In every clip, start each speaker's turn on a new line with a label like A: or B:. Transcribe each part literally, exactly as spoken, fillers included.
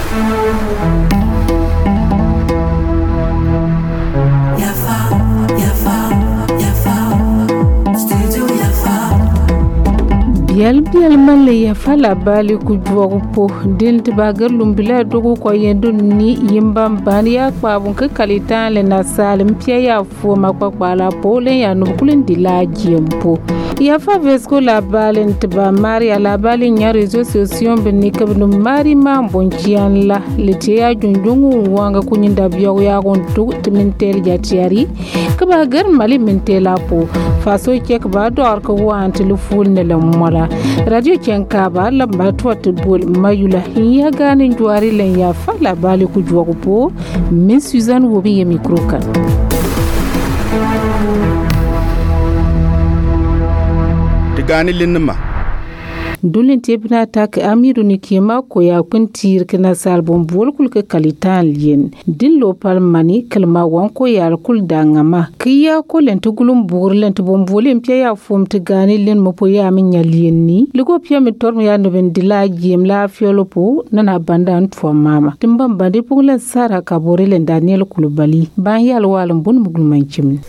A: Bial bial malle ya fala bali ku jogu po din tibagar lumbila dogo ko yendo ni yimba bani ya kwabun ka kalita le na salim pia ya fo makwakwala po le ya nukulin dilaji mpo ya fa vesko la bali ntiba mari ala bali nya rezo sosio benni kabnu mari ma bonchian la lete ya junjungu wanga kunyinda biyo ya gontu timintel ya tiari kabagar mali mentela po faso kek ba dor ko wan telefon ne la mola radio Kenkaba la batwa tebol mayula hiya ganin juari len ya fala bali ku jogo po min Suzanne wobi ye microka
B: tigani linma
A: dulin tebna tak amiru ni kema ko ya kuntir kana salbon bol kul ka kalitan lien din lo palmani kalma wan ko ya kul dangama kiya ko len tugulum bur len to bom bolim pya ya fom tigani len mo po ya min ya lien ni ligo pya mi torm ya no ben dila gem la fiolopo nana bandan fo mama timbam bandi pugulen sara ka borelen Daniel Kulubali ban yal walum bun mugul manchim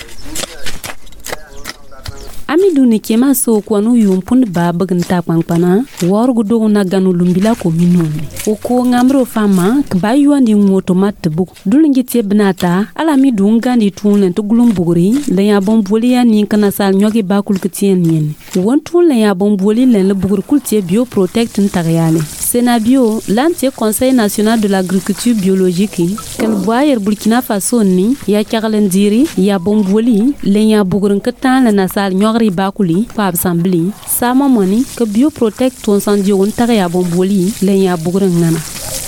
C: Amidou ni kema so kwanu yumpun ba bagn ta kwankwana worgu do na ganu lumbila ko minone o ko ngamro fama ba yuandi ngoto mat buk dulingi tebnata ala mi dungandi tunen to glumbugri le ya bomboli ya ni kana sal nyogi ba kul kitien yen wontu le ya bomboli le le bugur kultie bio protect ntariale Senabio l'anti Conseil national de l'agriculture biologique kan boyer Burkina Faso ni ya karlendiri ya bomboli le ya bugur nkatan le nasal nyogri bakuli pa assembly sama moni ke bio protect ton sandio on tare ya bomboli le ya bugur ngana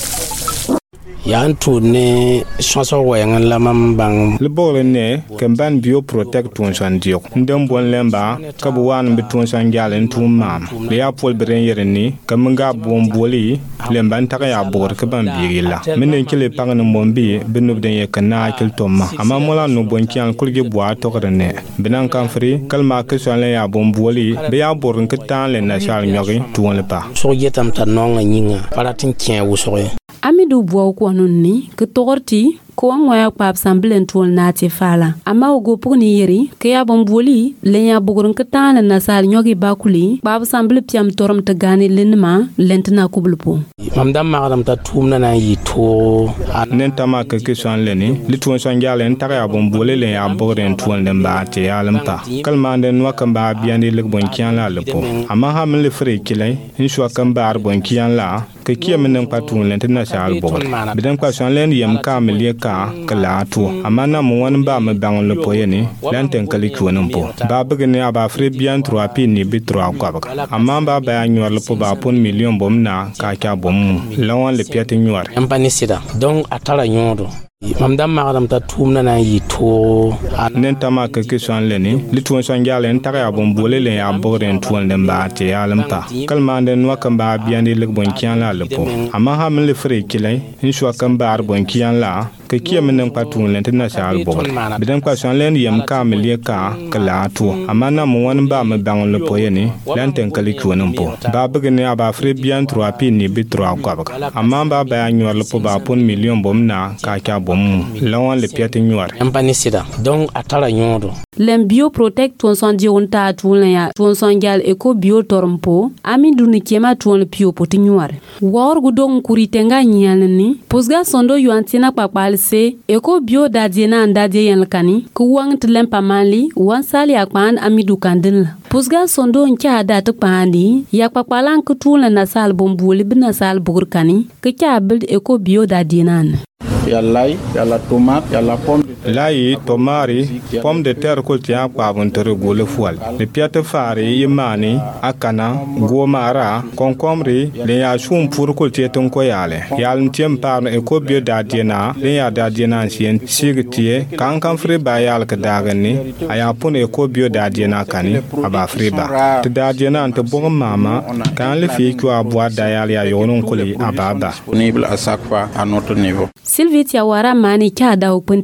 D: yan tourné chanson wayangan lamam bang
E: le bol ne kan ban bio protect ton sandio ndem bon lemba ka bu wan bi ton sanjalen tum mam le ya pol beren yerni kam nga bomboli lemban ta ya bor ka ban biila minen kile pangana mombi binu den ye kana kil tomma amma mola no bon kian kulge bwa to ne binan kan fri kalma ke sanle ya bomboli be ya bor ka tan le na shal nyogi tuon le pa
D: so yetam ta nonga nyinga paratin kien wusore
C: Amidou bwa ko nonni ke torti ko ngoya pap samblen tol nati fala ama ogo puni yeri ke ya bomboli le ya bugurun ke tan na sal nyogi bakuli pap samble piam torom te gani lenma lentna kubulpo
D: mamdam magadam ta tumna na yito
E: nen tama ke ke son leni litun son jalen ta ya bomboli le ya bugurun tol den ba te ya lampa kalma den wa kan ba biandi le bon kian la lepo ama ha min le fre kilai in shwa kan ba bon kian la ke kia menen patun lentna sal bo bidan kwa son len yam ka me ka kala tu amana mo wan ba me bang le poyeni lanten kali kuonum po ba begene aba fre bien trois pi ni bi trois kwa ba amma ba ba nyor le po ba pon million bom na ka ka bom lawan le piati nyor
D: ampani sida donc atara nyodo mamdam magadam ta tumna na yito
E: nen tama ke ke son leni litun son jalen ta ya bom bole le ya boren tuon den ba te ya lampa kalma den wa kan ba biandi le bon kian la le po amma ha min le fre kilai in shwa kan ba bon kian la ke kia menen patun lente na sal bo bidan kwa son len yam ka milie ka kala tu amana mo wan ba me bang le poyeni lanten kali kuonum po ba begene aba fre bien trois pi ni bi trois kwa ba amma ba ba nyor le po ba pon million bom na ka ka bom lawan le piati nyor
D: ampani sida donc atara nyodo
C: lem bio protect ton sandio on ta tulen ya ton sangal eco bio tormpo ami duni kema ton pio poti nyor wor gudon kuritenga nyalni posga sondo yuantina papal se eko bio dadiena ndadie yankani ku wang tlempa mali wan sali akpan amidu kandin pusga sondo ncha dat pandi ya papalan ku tula na sal bombuli bina sal burkani ke cha build eko bio dadienan
B: ya lai ya la tomate ya la pomme
E: lai tomari pomme de terre ko tia kwa bontere gole fual le piate fari yimani akana gomara konkomri le ya shum pour ko tieton ko yale yal ntiem par e ko bio dadiena le ya dadiena sien sigtie kan kan fri ba yal ka dagani aya pun e ko bio dadiena kani aba fri ba te dadiena ante bon mama kan le fi ko abwa dayal ya yonon ko le ababa
B: disponible à chaque fois à notre niveau.
C: Sylvie Tiawara mani cha da opuntiari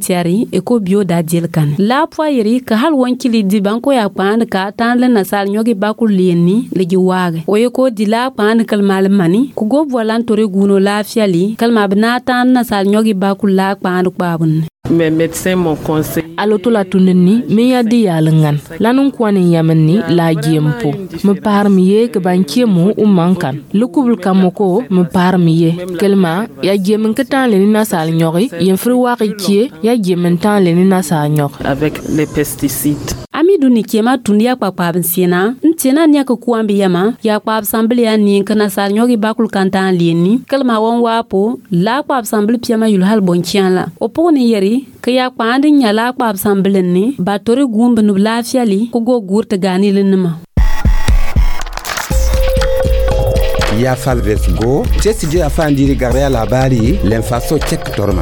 C: ni e ko bio da jel kan la poyeri ka hal wankili di banko ya paan ka tan le nasal nyogi bakul lieni le gi waage o ye ko di la paan kal mal mani ku go volan tore guno la fiali kal ma bna tan nasal nyogi bakul la paan babun.
F: Mes médecins m'ont conseillé.
G: Aloto la tunni me ya di yalangan lanun kwani yamenni la jempo me parmi ye ke bankiemo u mankan lukubul kamoko me parmi ye kelma ya jemen ketan le na sal nyori yen fri waqi kie ya jemen tan le na sa nyok
F: avec les pesticides.
C: Amidou ni kema tundia kwa kwa bensina ntena nya ko kuambi yama ya kwa assemblée ya ni kana sal nyogi bakul kantan lieni kelma won wapo la kwa assemblée piama yul hal bonkian la oponi yeri ke ya kwa andi nya la kwa assemblée ni batori gumbe nu lafiali ko go gurta gani lenma
H: ya falves go testi je afandiri garya labari l'enfaso check torma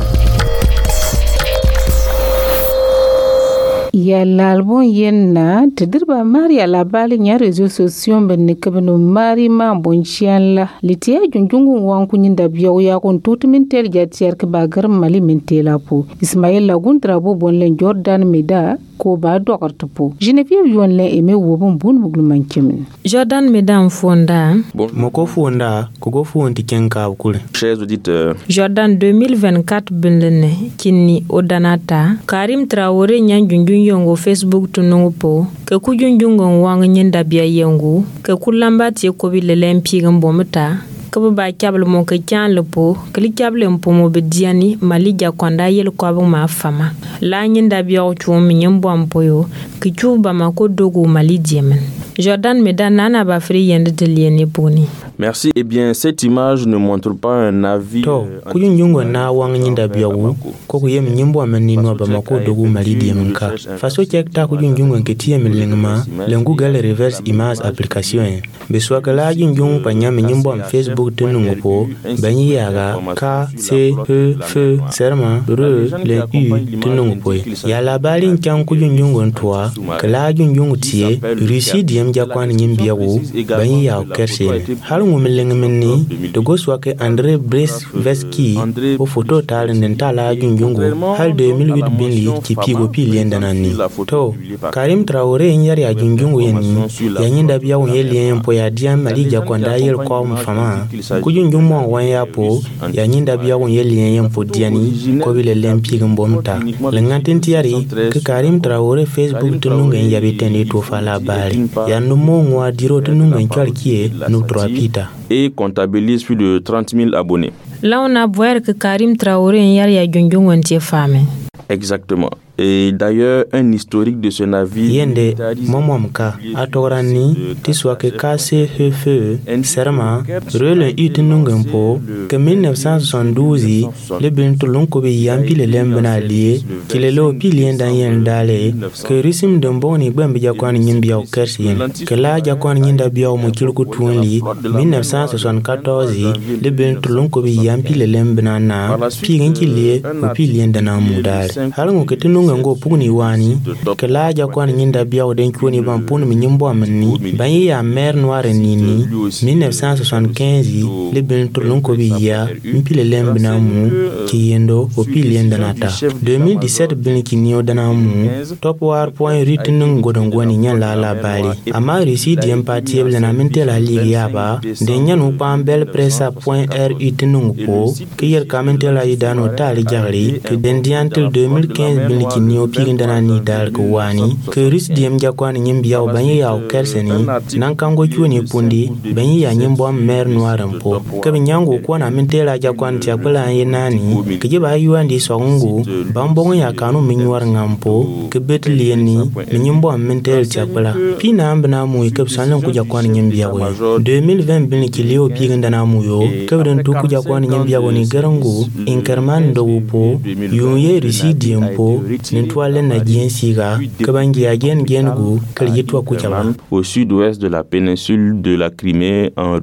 A: ya lalbon yenna tedirba maria la bali nya réseaux sociaux ben kebno mari ma bonchian la litia junjungu wanku nyinda biyo ya kon tutmin tel jatier ke bagar mali mentela po ismaël lagun trabo bonlen jordan meda ko ba dokorto po geneviève yonle eme wobon bun muglu mankemin
I: jordan meda fonda
D: bon moko fonda ko go fonti kenka kule
J: chers auditeurs
I: jordan deux mille vingt-quatre benlene kinni odanata karim traoré nyan junjun yongo facebook tunungu po ke kujunjungon wang nyenda biya yengu ke kulambati ko bi lelempi gambo mata ke ba kyablo mo ke kyan lepo ke li kyable mpo mo be diani malija kwanda yel ko ba ma fama la nyenda biya o chumi nyembo ampoyo ke chuba mako dogo malije men jordan medanana ba fri yende de liene poni.
J: Merci. Eh bien, cette image ne montre pas un avis.
D: To, kujunjungo na wang nyinda biawu, ko kuyem nyimbo amani no ba mako dogu malidi yemenka. Faso chekta kujunjungo nketie melengma, lengu gale reverse image application. Beswa kala junjungo panyame nyimbo am Facebook tenungo po, banyi yaga ka c e f serma re le u tenungo po. Ya la bali nkyang kujunjungo ntwa, kala junjungo tie, Russie diem jakwan nyimbiawu, banyi ya kerse. Ngumileng menni de goswake André Breski o photo talen den tala junjungo hal deux mille huit binli ci pigo pi lendana ni to Karim Traoré nyari ya junjungo yenni ya nyinda biya wo yelien po ya diam mali jakonda yel ko mfama ku junjumo wan ya po ya nyinda biya wo yelien po diani ko bile lempi ngombomta lenganten tiari ke Karim Traoré Facebook tununga yabe teni to fala bari ya numo ngwa diro tununga nkalkie no tropita
J: et comptabilise plus de trente mille abonnés.
I: Là, on a vu que Karim Traoré y a Junjungon femme.
J: Exactement. Et d'ailleurs, un historique de ce navire.
D: Yende, momomka, atorani, tiswake kase hefe, serma, rele utinungempo, que mille neuf cent soixante-douze, le bentolon kobe yampi le lembena lié, qu'il est le pilien dans yen dale, que rissim d'un bon et ben biakwan yimbia au kersien, que la jakwan yinda biao mokilko tuenli, mille neuf cent soixante-quatorze, le bentolon kobe yampi le lembena na, pilien qui lié, au pilien d'un amoudal. Halon que ngo puni wani ke la ja kwa nyinda biya o den kwoni ban puni mi nyimbo amni ban ya mer noire nini mille neuf cent soixante-quinze le ben tolon ko biya mpile lemb na mu ki yendo o pile yenda nata deux mille dix-sept bin ki niyo dana mu top war point written godon gwani nya la la bali ama risi di empatie bla na mente la liga ba de nya no pambel pressa point r written po ke yer kamente la idano tali jagri ke den diantel deux mille quinze bin ki niyo pigindana ni dal ko wani ke ris diem jakwan nyimbiya o banyi ya o kerseni nan kango chuoni pundi banyi ya nyimbo mer noire mpo ke binyango ko na mentela jakwan tia kula yenani ke jiba yuandi songu bambongo ya kanu minwar ngampo ke betlieni nyimbo mentel tia kula pina ambna mu ke sanan ku jakwan nyimbiya o deux mille vingt bin ki liyo pigindana mu yo ke den tu ku jakwan nyimbiya o ni garangu inkerman do po yuye risi diempo N'toile na diensiga kabangi agen gengu kaliyetwa kuchaba
J: au sud-ouest de la péninsule de la Crimée en Russie.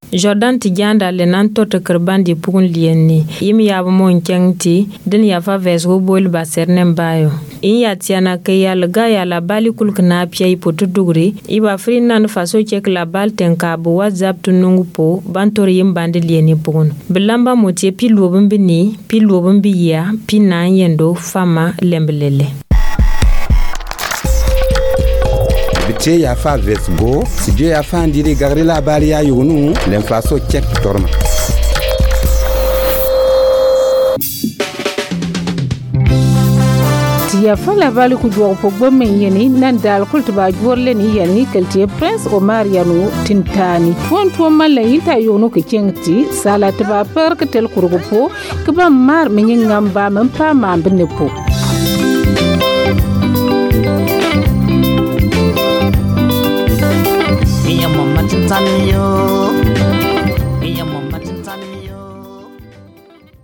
I: Jordan ti janda le nan to te kerban di pugun lienni yim ya bo mon kengti den ya fa ves go bol ba sernem bayo in ya tiana ke ya ga ya la bali kul kana pia ipoto dugri iba frin nan faso chek la bal tenka bo whatsapp tunungu po bantor yim bande lienni pugun bilamba motie pilobun bini pilobun biya pinan yendo fama lembelele
H: Biche ya fa vesgo si Dieu ya fa ndiri gagri la bali ya yunu l'enfaso check torma
A: ya fa la bali ku jor po gomme yeni nan dal kulti ba jorle ni yani kelte prince Omar yanu tintani fon to malla yinta yono ke kengti sala ta ba per ke tel kurgo ke ba mar men ngamba man pa ma binne po
K: Mama Tanzania